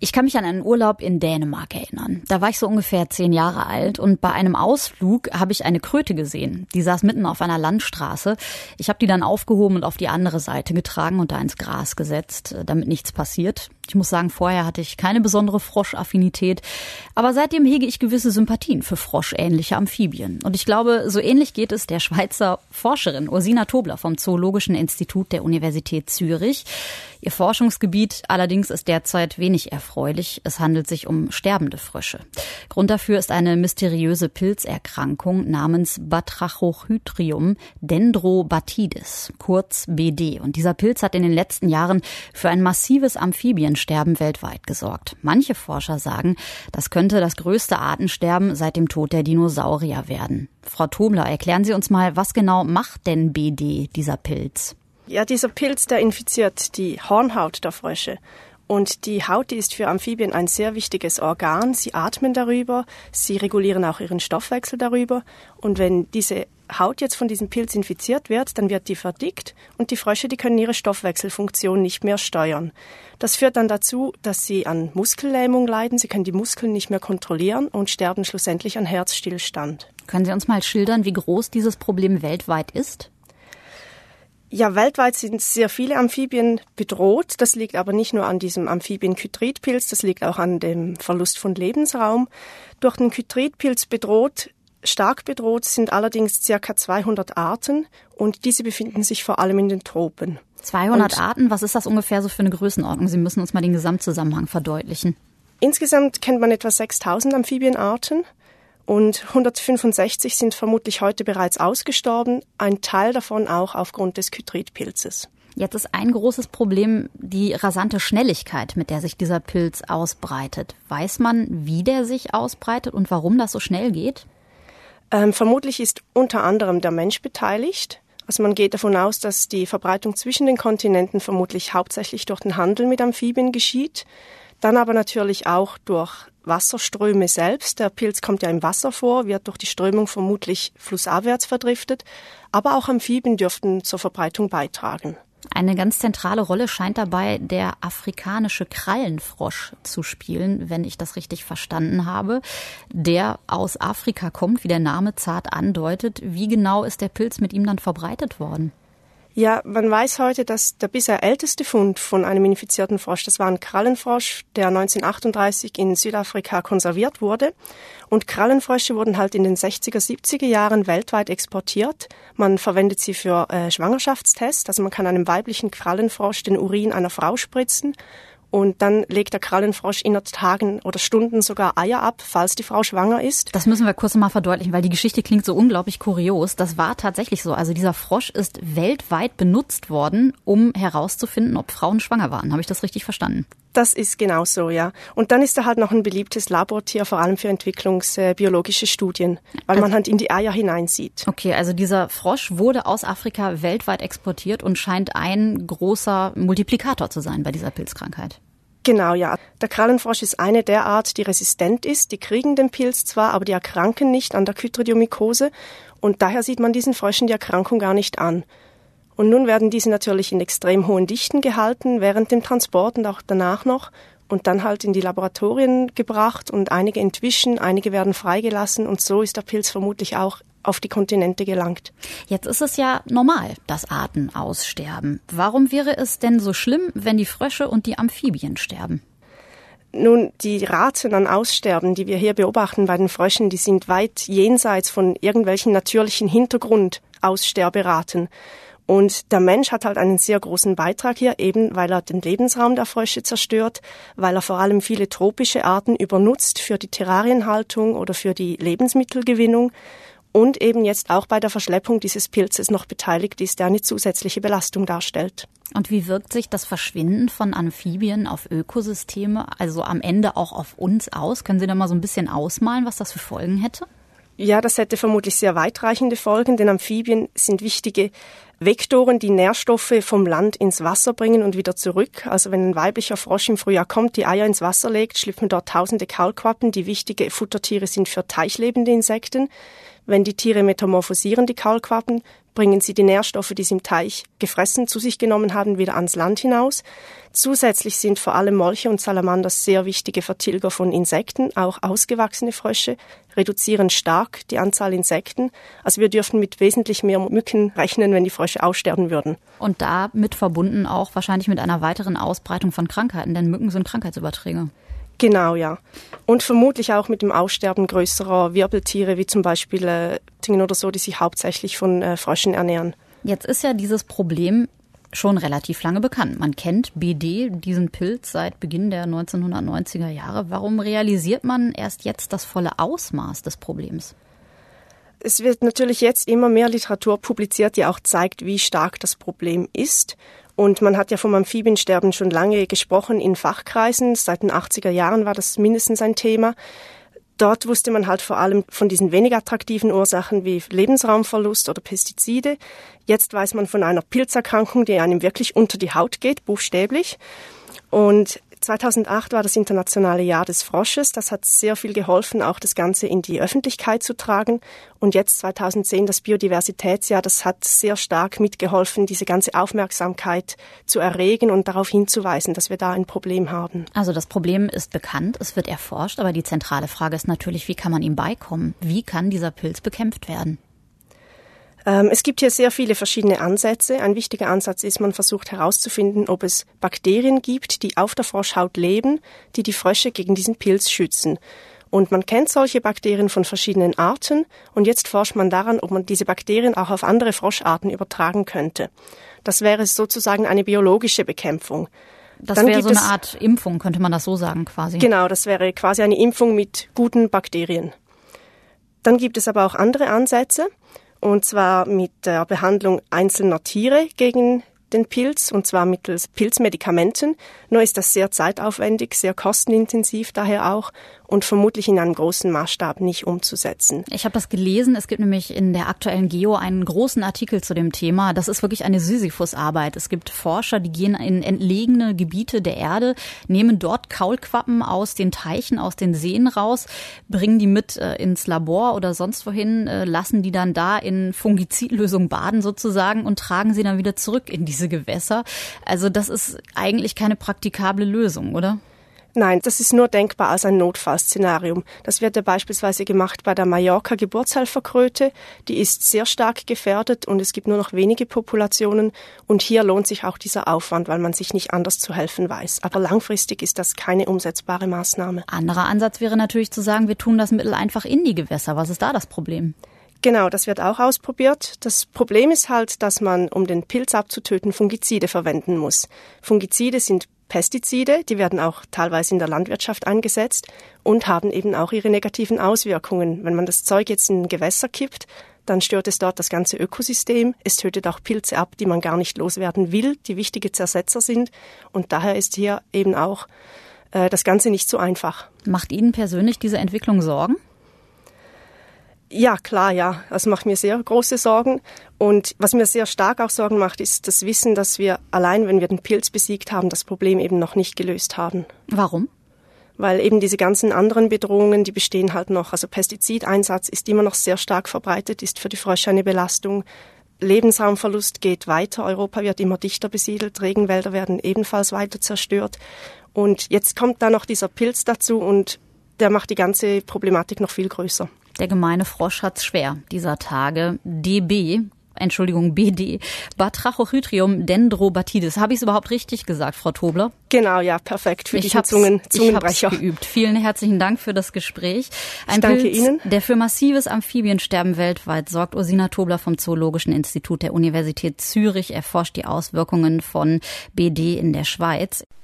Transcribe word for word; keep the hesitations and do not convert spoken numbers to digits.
Ich kann mich an einen Urlaub in Dänemark erinnern. Da war ich so ungefähr zehn Jahre alt und bei einem Ausflug habe ich eine Kröte gesehen. Die saß mitten auf einer Landstraße. Ich habe die dann aufgehoben und auf die andere Seite getragen und da ins Gras gesetzt, damit nichts passiert. Ich muss sagen, vorher hatte ich keine besondere Froschaffinität, aber seitdem hege ich gewisse Sympathien für froschähnliche Amphibien. Und ich glaube, so ähnlich geht es der Schweizer Forscherin Ursina Tobler vom Zoologischen Institut der Universität Zürich. Ihr Forschungsgebiet allerdings ist derzeit wenig erfreulich. Es handelt sich um sterbende Frösche. Grund dafür ist eine mysteriöse Pilzerkrankung namens Batrachochytrium dendrobatidis, kurz B D. Und dieser Pilz hat in den letzten Jahren für ein massives Amphibiensterben weltweit gesorgt. Manche Forscher sagen, das könnte das größte Artensterben seit dem Tod der Dinosaurier werden. Frau Tobler, erklären Sie uns mal, was genau macht denn B D, dieser Pilz? Ja, dieser Pilz, der infiziert die Hornhaut der Frösche. Und die Haut, die ist für Amphibien ein sehr wichtiges Organ. Sie atmen darüber, sie regulieren auch ihren Stoffwechsel darüber. Und wenn diese Haut jetzt von diesem Pilz infiziert wird, dann wird die verdickt und die Frösche, die können ihre Stoffwechselfunktion nicht mehr steuern. Das führt dann dazu, dass sie an Muskellähmung leiden, sie können die Muskeln nicht mehr kontrollieren und sterben schlussendlich an Herzstillstand. Können Sie uns mal schildern, wie groß dieses Problem weltweit ist? Ja, weltweit sind sehr viele Amphibien bedroht. Das liegt aber nicht nur an diesem Amphibien-Chytrid-Pilz, das liegt auch an dem Verlust von Lebensraum. Durch den Chytrid-Pilz bedroht, stark bedroht sind allerdings ca. zweihundert Arten und diese befinden sich vor allem in den Tropen. zweihundert und Arten, was ist das ungefähr so für eine Größenordnung? Sie müssen uns mal den Gesamtzusammenhang verdeutlichen. Insgesamt kennt man etwa sechstausend Amphibienarten. Und hundertfünfundsechzig sind vermutlich heute bereits ausgestorben, ein Teil davon auch aufgrund des Chytrid-Pilzes. Jetzt ist ein großes Problem die rasante Schnelligkeit, mit der sich dieser Pilz ausbreitet. Weiß man, wie der sich ausbreitet und warum das so schnell geht? Ähm, vermutlich ist unter anderem der Mensch beteiligt. Also man geht davon aus, dass die Verbreitung zwischen den Kontinenten vermutlich hauptsächlich durch den Handel mit Amphibien geschieht. Dann aber natürlich auch durch Wasserströme selbst. Der Pilz kommt ja im Wasser vor, wird durch die Strömung vermutlich flussabwärts verdriftet. Aber auch Amphibien dürften zur Verbreitung beitragen. Eine ganz zentrale Rolle scheint dabei der afrikanische Krallenfrosch zu spielen, wenn ich das richtig verstanden habe, der aus Afrika kommt, wie der Name zart andeutet. Wie genau ist der Pilz mit ihm dann verbreitet worden? Ja, man weiß heute, dass der bisher älteste Fund von einem infizierten Frosch, das war ein Krallenfrosch, der neunzehnhundertachtunddreißig in Südafrika konserviert wurde. Und Krallenfrösche wurden halt in den sechziger, siebziger Jahren weltweit exportiert. Man verwendet sie für äh, Schwangerschaftstests, also man kann einem weiblichen Krallenfrosch den Urin einer Frau spritzen. Und dann legt der Krallenfrosch innerhalb Tagen oder Stunden sogar Eier ab, falls die Frau schwanger ist. Das müssen wir kurz mal verdeutlichen, weil die Geschichte klingt so unglaublich kurios. Das war tatsächlich so. Also dieser Frosch ist weltweit benutzt worden, um herauszufinden, ob Frauen schwanger waren. Habe ich das richtig verstanden? Das ist genau so, ja. Und dann ist er halt noch ein beliebtes Labortier, vor allem für entwicklungsbiologische Studien, weil man halt in die Eier hineinsieht. Okay, also dieser Frosch wurde aus Afrika weltweit exportiert und scheint ein großer Multiplikator zu sein bei dieser Pilzkrankheit. Genau, ja. Der Krallenfrosch ist eine der Art, die resistent ist. Die kriegen den Pilz zwar, aber die erkranken nicht an der Chytridiomykose. Und daher sieht man diesen Fröschen die Erkrankung gar nicht an. Und nun werden diese natürlich in extrem hohen Dichten gehalten, während dem Transport und auch danach noch. Und dann halt in die Laboratorien gebracht und einige entwischen, einige werden freigelassen. Und so ist der Pilz vermutlich auch auf die Kontinente gelangt. Jetzt ist es ja normal, dass Arten aussterben. Warum wäre es denn so schlimm, wenn die Frösche und die Amphibien sterben? Nun, die Raten an Aussterben, die wir hier beobachten bei den Fröschen, die sind weit jenseits von irgendwelchen natürlichen Hintergrundaussterberaten. Und der Mensch hat halt einen sehr großen Beitrag hier, eben weil er den Lebensraum der Frösche zerstört, weil er vor allem viele tropische Arten übernutzt für die Terrarienhaltung oder für die Lebensmittelgewinnung und eben jetzt auch bei der Verschleppung dieses Pilzes noch beteiligt ist, der eine zusätzliche Belastung darstellt. Und wie wirkt sich das Verschwinden von Amphibien auf Ökosysteme, also am Ende auch auf uns aus? Können Sie da mal so ein bisschen ausmalen, was das für Folgen hätte? Ja, das hätte vermutlich sehr weitreichende Folgen, denn Amphibien sind wichtige Vektoren, die Nährstoffe vom Land ins Wasser bringen und wieder zurück. Also wenn ein weiblicher Frosch im Frühjahr kommt, die Eier ins Wasser legt, schlüpfen dort tausende Kaulquappen, die wichtige Futtertiere sind für teichlebende Insekten. Wenn die Tiere metamorphosieren, die Kaulquappen, bringen sie die Nährstoffe, die sie im Teich gefressen zu sich genommen haben, wieder ans Land hinaus. Zusätzlich sind vor allem Molche und Salamander sehr wichtige Vertilger von Insekten. Auch ausgewachsene Frösche reduzieren stark die Anzahl Insekten. Also wir dürften mit wesentlich mehr Mücken rechnen, wenn die Frösche aussterben würden. Und damit verbunden auch wahrscheinlich mit einer weiteren Ausbreitung von Krankheiten, denn Mücken sind Krankheitsüberträger. Genau, ja. Und vermutlich auch mit dem Aussterben größerer Wirbeltiere, wie zum Beispiel äh, oder so, die sich hauptsächlich von äh, Fröschen ernähren. Jetzt ist ja dieses Problem schon relativ lange bekannt. Man kennt B D, diesen Pilz, seit Beginn der neunzehnhundertneunziger Jahre. Warum realisiert man erst jetzt das volle Ausmaß des Problems? Es wird natürlich jetzt immer mehr Literatur publiziert, die auch zeigt, wie stark das Problem ist. Und man hat ja vom Amphibiensterben schon lange gesprochen in Fachkreisen. Seit den achtziger Jahren war das mindestens ein Thema. Dort wusste man halt vor allem von diesen wenig attraktiven Ursachen wie Lebensraumverlust oder Pestizide. Jetzt weiß man von einer Pilzerkrankung, die einem wirklich unter die Haut geht, buchstäblich. Und zweitausendacht war das internationale Jahr des Frosches. Das hat sehr viel geholfen, auch das Ganze in die Öffentlichkeit zu tragen. Und jetzt zweitausendzehn das Biodiversitätsjahr, das hat sehr stark mitgeholfen, diese ganze Aufmerksamkeit zu erregen und darauf hinzuweisen, dass wir da ein Problem haben. Also das Problem ist bekannt, es wird erforscht, aber die zentrale Frage ist natürlich, wie kann man ihm beikommen? Wie kann dieser Pilz bekämpft werden? Es gibt hier sehr viele verschiedene Ansätze. Ein wichtiger Ansatz ist, man versucht herauszufinden, ob es Bakterien gibt, die auf der Froschhaut leben, die die Frösche gegen diesen Pilz schützen. Und man kennt solche Bakterien von verschiedenen Arten und jetzt forscht man daran, ob man diese Bakterien auch auf andere Froscharten übertragen könnte. Das wäre sozusagen eine biologische Bekämpfung. Das Dann wäre so eine Art Impfung, könnte man das so sagen quasi. Genau, das wäre quasi eine Impfung mit guten Bakterien. Dann gibt es aber auch andere Ansätze. Und zwar mit der Behandlung einzelner Tiere gegen den Pilz, und zwar mittels Pilzmedikamenten. Nur ist das sehr zeitaufwendig, sehr kostenintensiv daher auch und vermutlich in einem großen Maßstab nicht umzusetzen. Ich habe das gelesen. Es gibt nämlich in der aktuellen Geo einen großen Artikel zu dem Thema. Das ist wirklich eine Sisyphus-Arbeit. Es gibt Forscher, die gehen in entlegene Gebiete der Erde, nehmen dort Kaulquappen aus den Teichen, aus den Seen raus, bringen die mit äh, ins Labor oder sonst wohin, äh, lassen die dann da in Fungizidlösung baden sozusagen und tragen sie dann wieder zurück in diese Gewässer. Also das ist eigentlich keine praktikable Lösung, oder? Nein, das ist nur denkbar als ein Notfallszenarium. Das wird ja beispielsweise gemacht bei der Mallorca-Geburtshelferkröte. Die ist sehr stark gefährdet und es gibt nur noch wenige Populationen. Und hier lohnt sich auch dieser Aufwand, weil man sich nicht anders zu helfen weiß. Aber langfristig ist das keine umsetzbare Maßnahme. Anderer Ansatz wäre natürlich zu sagen, wir tun das Mittel einfach in die Gewässer. Was ist da das Problem? Genau, das wird auch ausprobiert. Das Problem ist halt, dass man, um den Pilz abzutöten, Fungizide verwenden muss. Fungizide sind Pestizide, die werden auch teilweise in der Landwirtschaft eingesetzt und haben eben auch ihre negativen Auswirkungen. Wenn man das Zeug jetzt in Gewässer kippt, dann stört es dort das ganze Ökosystem. Es tötet auch Pilze ab, die man gar nicht loswerden will, die wichtige Zersetzer sind. Und daher ist hier eben auch äh, das Ganze nicht so einfach. Macht Ihnen persönlich diese Entwicklung Sorgen? Ja, klar, ja. Das macht mir sehr große Sorgen. Und was mir sehr stark auch Sorgen macht, ist das Wissen, dass wir allein, wenn wir den Pilz besiegt haben, das Problem eben noch nicht gelöst haben. Warum? Weil eben diese ganzen anderen Bedrohungen, die bestehen halt noch. Also Pestizideinsatz ist immer noch sehr stark verbreitet, ist für die Frösche eine Belastung. Lebensraumverlust geht weiter. Europa wird immer dichter besiedelt. Regenwälder werden ebenfalls weiter zerstört. Und jetzt kommt da noch dieser Pilz dazu und der macht die ganze Problematik noch viel größer. Der gemeine Frosch hat's schwer dieser Tage. D B, Entschuldigung, B D, Batrachochytrium dendrobatidis. Habe ich es überhaupt richtig gesagt, Frau Tobler? Genau, ja, perfekt für ich diesen Zungen, Zungenbrecher. Ich habe geübt. Vielen herzlichen Dank für das Gespräch. Ein ich danke Pilz, Ihnen. Der für massives Amphibiensterben weltweit sorgt. Ursina Tobler vom Zoologischen Institut der Universität Zürich erforscht die Auswirkungen von B D in der Schweiz.